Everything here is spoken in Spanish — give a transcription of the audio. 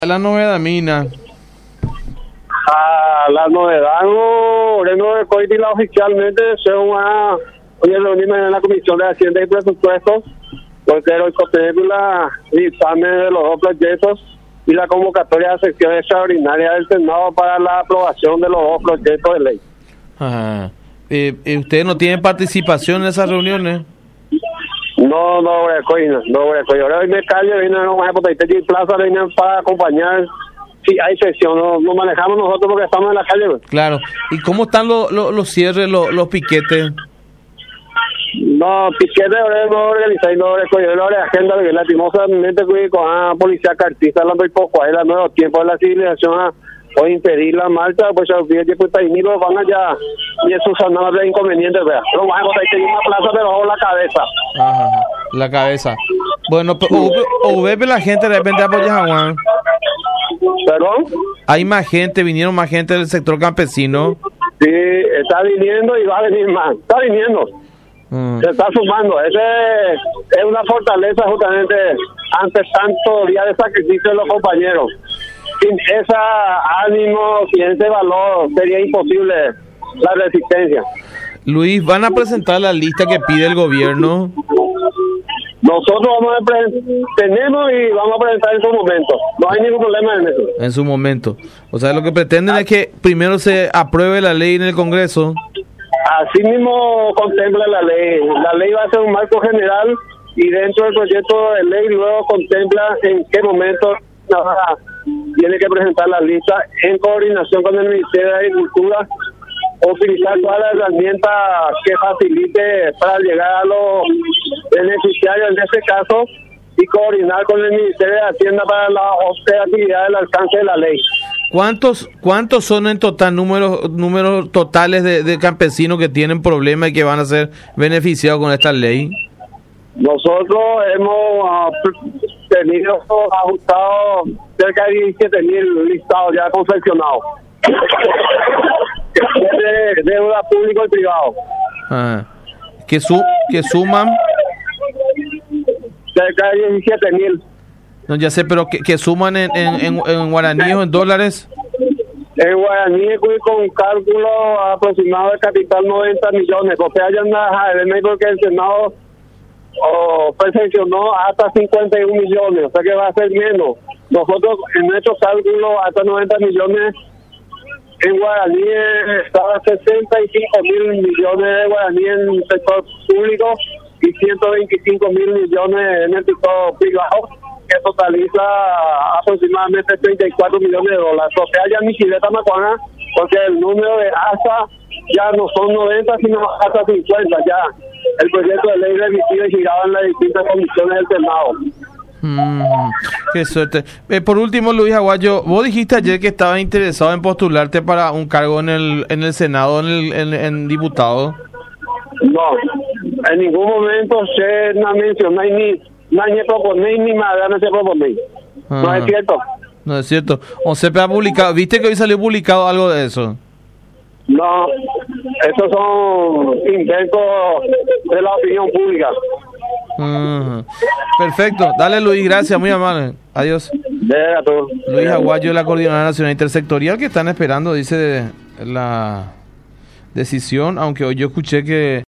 La novedad, Mina. La novedad no de coitila oficialmente se una hoy reunimos en la Comisión de Hacienda y Presupuestos porque hoy contempla el examen de los dos proyectos y la convocatoria de sesión extraordinaria del Senado para la aprobación de los dos proyectos de ley. Ajá. ¿Ustedes no tienen participación en esas reuniones? No voy a coger. Ahora hoy me callo, vine a una y plaza, vine para acompañar. Sí, hay sesión, no manejamos nosotros porque estamos en la calle. Claro. ¿Y cómo están los cierres, los piquetes? No, piquetes no organizar, no la agenda de lastimosamente con la policía cartista hablando y poco, ahí los nuevos tiempos de la civilización o impedir la marcha, pues ya pues ahí no van allá y eso son nada de inconvenientes, ¿verdad? Pero vamos a tener una plaza pero la cabeza. Ajá, la cabeza. Bueno, o ve la gente de repente apoya a Juan. ¿Perdón? Hay más gente, vinieron más gente del sector campesino. Sí, está viniendo y va a venir más. Está viniendo. Se está sumando. Ese es una fortaleza justamente ante tanto día de sacrificio de los compañeros. Sin ese ánimo, sin ese valor, sería imposible la resistencia. Luis, ¿van a presentar la lista que pide el gobierno? Nosotros tenemos y vamos a presentar en su momento. No hay ningún problema en eso. En su momento. O sea, lo que pretenden es que primero se apruebe la ley en el Congreso. Así mismo contempla la ley. La ley va a ser un marco general y dentro del proyecto de ley luego contempla en qué momento tiene que presentar la lista en coordinación con el Ministerio de Agricultura, utilizar todas las herramientas que facilite para llegar a los beneficiarios en este caso y coordinar con el Ministerio de Hacienda para la operatividad del alcance de la ley. ¿Cuántos son en total números totales de campesinos que tienen problemas y que van a ser beneficiados con esta ley? Nosotros hemos tenido ajustados cerca de 17,000 listados ya confeccionados. De deuda público y privado. ¿Que suman? Cerca de 17,000. No, ya sé, pero que suman en guaraní o en dólares. En guaraní con cálculo aproximado de capital 90 millones. O sea, ya porque el Senado perfeccionó hasta 51 millones, o sea que va a ser menos. Nosotros en nuestros cálculos hasta 90 millones en guaraní estaba 65,000 millones de guaraní en el sector público y 125,000 millones en el sector privado, que totaliza aproximadamente 34 millones de dólares. O sea, ya ni chileta macuana, porque el número de ASA ya no son 90, sino hasta 50 ya. El proyecto de ley remitido y girado en las distintas comisiones del Senado. Qué suerte. Por último, Luis Aguayo, vos dijiste ayer que estabas interesado en postularte para un cargo en el Senado, en diputado. No, en ningún momento se mencionó ni proponer ni nada, no se propone. No es cierto. No es cierto. O se ha publicado, ¿viste que hoy salió publicado algo de eso? No, esos son inventos de la opinión pública. Perfecto, dale Luis, gracias, muy amable. Adiós. Luis Aguayo, la Coordinadora Nacional Intersectorial, que están esperando, dice, la decisión, aunque hoy yo escuché que